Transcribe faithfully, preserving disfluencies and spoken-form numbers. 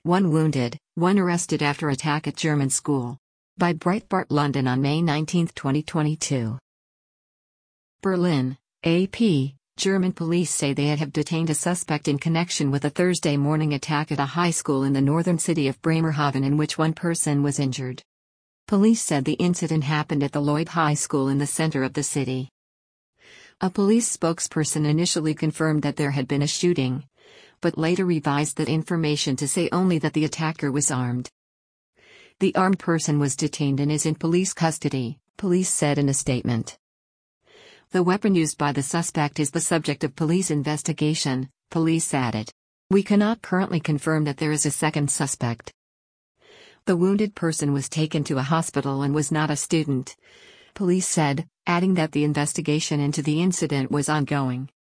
One wounded, one arrested after attack at German school. By Breitbart London on May nineteenth twenty twenty-two. Berlin, A P. German police say they have detained a suspect in connection with a Thursday morning attack at a high school in the northern city of Bremerhaven in which one person was injured. Police said the incident happened at the Lloyd High School in the center of the city. A police spokesperson initially confirmed that there had been a shooting, but later revised that information to say only that the attacker was armed. The armed person was detained and is in police custody, police said in a statement. The weapon used by the suspect is the subject of police investigation, police added. We cannot currently confirm that there is a second suspect. The wounded person was taken to a hospital and was not a student, police said, adding that the investigation into the incident was ongoing.